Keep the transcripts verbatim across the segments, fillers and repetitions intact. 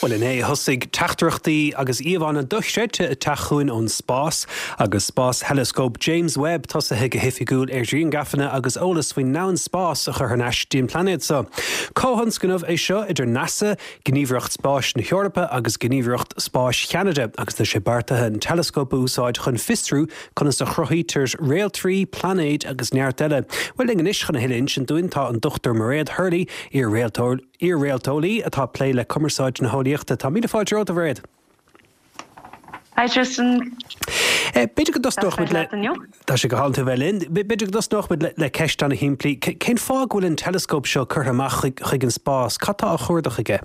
Well in é hosig teachtarachtaí agus íomhánna duchreite a tachuin ón spás agus spás telescope James Webb tosathe go hifiúil ar dríon gafanna agus ólas faoin nán spás a chur hneis díon planéad sa. Cóhans gomh é seo idir NASA, gníomhreacht spás na Heorpa agus gníomhreacht spás Cheanada agus na sé bartathe an telescope úsáid chun fistrú chun sa chrothítears réaltrií, planéad agus neart eile. Well ingin is chun hilinn sin dúintá an Doctor Mairead Hurley ar réaltóil ar réaltólaí atá plé le cumarsáid na hóíochta tá míle fáilte rud a bhréad. Hi Tristan. Beidir go dosnoch mit le Tá sé go háilta bhfuilin. Beidir go dosnoch mit le ceist anna himplaí. Cén fág bhfuil an telescóp seo chur amach chuig an spás? Catá a chuirdeach aige?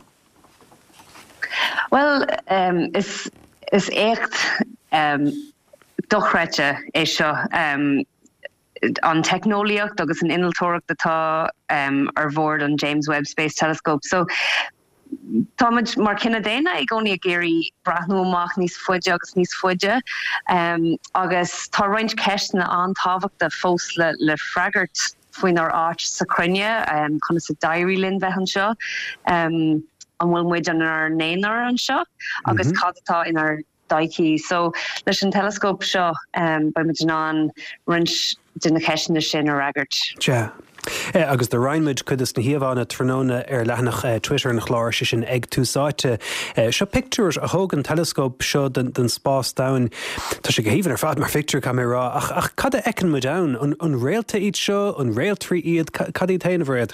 Well, um, is is echt um, dochreite é seo um, an technoliacht agus an inaltóracht atá um, ar bhord an James Webb Space Telescope. So Táid mar cinna déine ag gcónaí a géirí brathnú amach níos fuide agus níos fuide um, agus tá roinnt ceistena an tábhachta fós le, le freagart faoin ar áit sa cruinne um, chuna sa dairí linn bheithan seo um, an bhfuil muid an ar néanaar an seo agus mm-hmm. cadatá in ar daici. So leis an telescope seo um, ba muid an roinnt duna ceistena sin ar agart. Yeah. Eh, agus de Reinmuid chudas na hiamhána tróna ar leathnach eh, Twitter nach chláir sé sin ag túsáite. Eh, seo pictures a thug an telescope seo den, den spás dain. Tá sé go híomhann ar fad mar picture camera ach, ach cad a ecin mu dain an, an réalta iad seo, an réaltrií iad, cad iad taobh réad?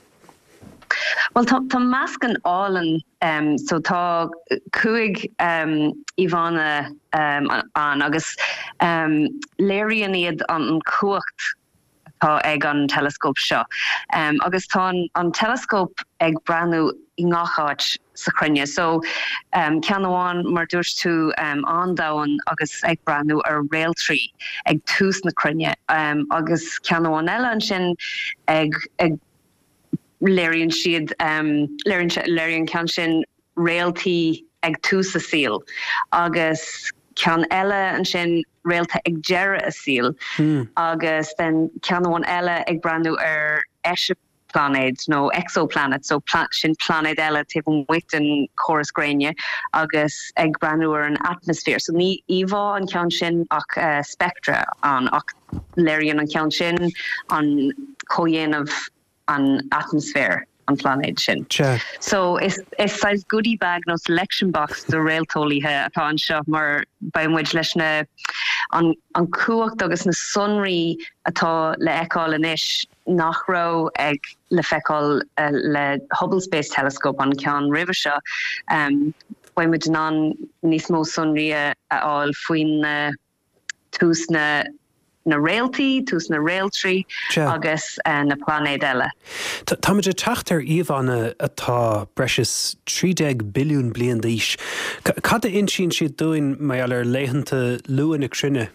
Well, tá measc an álan, um, so tá cuaig um, Ivana um, an agus um, léiríonn iad an cuacht tá ag an telescope seo. Um, agus tá an telescope ag breanú I ngacháit sa cruinne. So um, ceanháin mar dúirt tú um, andáin agus ag breanú ar réaltrií ag tús na cruinne. Um, agus ceanháin eile an sin ag, ag léiríonn siad um, léiríonn cean sin réaltaí ag tús a síl. Agus cean eile an sin réalta ag deire a síl mm. agus den ceanháin eile ag breanú ar eise planéid nó exoplanet, so pla- sin planéid eile taobh muit an chóras gréine agus ag breanú ar an atmosfér. So ní íomhá an cean sin ach uh, spectra an ach léiríonn an cean sin an códhéanamh an atmosfér an planéid sin. Sure. So is is size goodie bag no selection box de réaltólaithe atá an seo mar baimmuid leis na an an cuacht agus na sunraí atá le eáil inis nach rá ag le feicáil uh, le Hubble Space Telescope an cean ribh seo um, baimmuid an níos mó sunraí a áil faoin na tús na na réaltaí, tús na réaltrií agus uh, na planéid eile. Tá muid a teacht ar íomhánna atá breis trídéag billiún bliain d'aois. Cad a insin siad dúin mai eall ar léithanta luan na cruinne?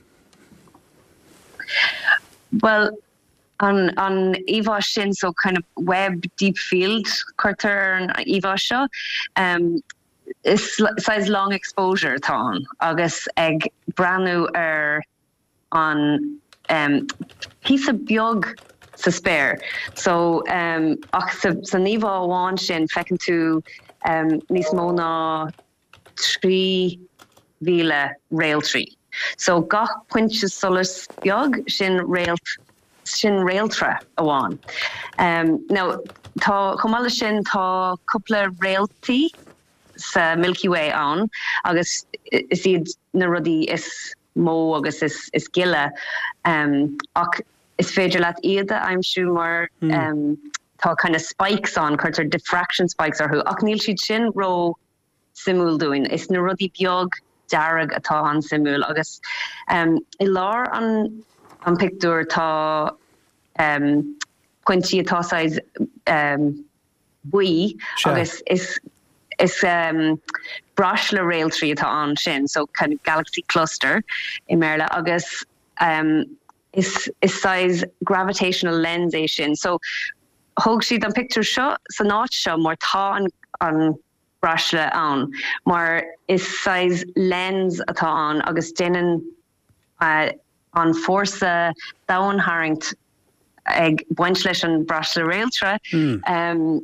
Well, an an íomhá sin, so kind of web deep field chuirtear an íomhá seo, um, is size long exposure tá agus ag breanú ar on um, piece of biog sa spare. So um, ach sa, sa níomhá amháin sin fecinn tú um, níos mó ná trí mhíle réaltrií. So gach pointse solas biog sin réalt sin réaltra amháin. Um, now tá chumála sin tá cúpla réaltaí sa Milky Way an agus is iad na rudí is mó agus is, is gile um, ach is féidir leat iad I'm sure mar mm. um, tá kind of spikes an chuirtar diffraction spikes arthú ach níl siad sin ró simúl doing is na rudí beag dearag atá an simúl agus um, I lár an an picture tá um, pointí atá size um, buí sure. agus is is um, brash le réaltrií atá an sin, so kind of galaxy cluster I Merla agus um, is is size gravitational lens é sin. So thug siad an picture seo sa náit seo mar tá an, an brash le an, mar is size lens atá an agus déanann uh, an fórsa daonhaingt ag buint leis an brash le réaltra mm. um,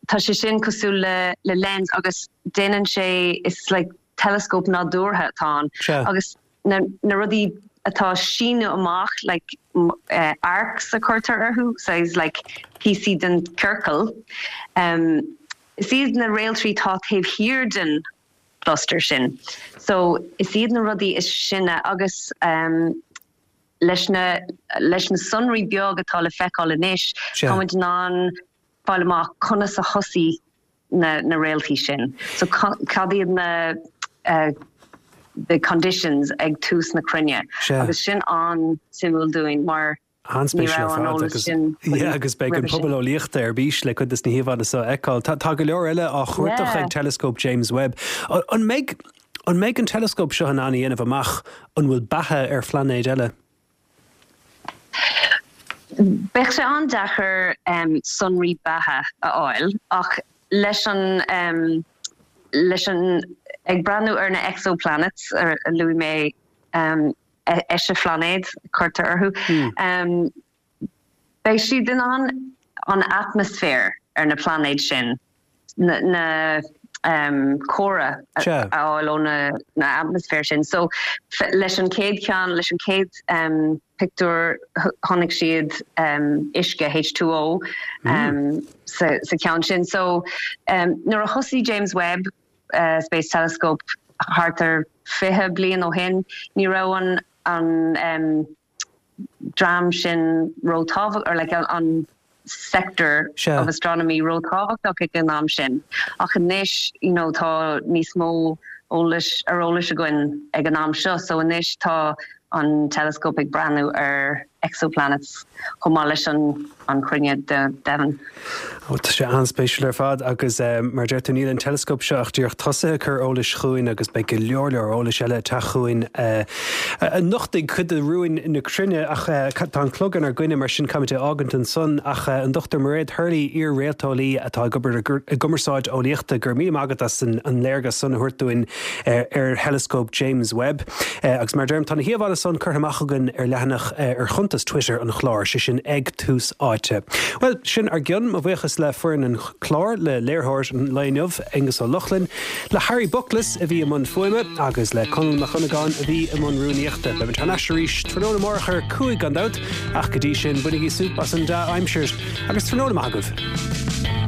tá sé sin cosú le le lens agus dénn sé is like telescope nádúrtha tá agus na na rudí atá síne amach like uh, arcs a cuairtear arthú so is like P C den circle um is iad na railtree tá taobh hir den cluster sin so is iad na rudí is sinne agus um leis na leis na sunraí beag atá le feicáil inis comint ná bailach chuna sa hosí na na railtí sin so cadíad na uh, the conditions ag tús na crunne agus sin an simúl doing mar agus be an pobl ó líochta ar bís le chud is na híomhana sa eáil tá go leor eile á chuirteach ag telescope James Webb an méid an méid an telescope seo an aní anamh amach an bhfuil bathe ar phlánéid eile Bech sé an dachar um, sunraí bathe a áil ach leis an um, leis an ag brandú ar na exoplanets ar luí mé um, eise phlánéid chuirtear arthú um, bei si den an an atmosfér ar na plánéid sin na, na um, córa áil ó na, na atmosfér sin so leis an céad cean leis an céad um, picú tháinig siad um, isce H two O um, mm. sa, sa cean sin so um, nuair a thosaí James Webb uh, Space Telescope hartar fiche blian ó hin ní rah an an um, dram sin rotáfach or like an sector sure. of astronomy rotáfach ag an am sin ach níis you know tá níos mó ólis ar ólis a goin ag an am seo so níis tá an telescopic brandú ar exoplanets chomá leis an an crunne de Devon. Ó tá sé anspéisiúil ar fad agus mar deir tú níl an telescop seach dúoch tosa chur ólas chuin agus be go leor leor ólas eile tá chuin nochtaigh chud a ruúin na crunne ach tá an clogan ar gcuine mar sin caiite ágant an son ach an dochtar mar réad thuirlaí ar réaltálaí atá gobar gomarsáid óíochta gur mí agat as an léirgas son thuirtúin ar telescope James Webb agus mar derm tána híomhála son chur amachgan ar lehanach ar chuntas Twitter an chláir sé sin ag tús áite. Well sin ar gionn a bhuichas le fuin an chlár le léirthir an léinmh agus ó Lochlin le Harry Bucklas a bhí am fuime agus le Conal na Chunagáin a bhí am runúíochta le tan asisiéis tróna mórchar cuaig gandát ach go dtí sin bunig í súpas an da aimseir agus tróna agah.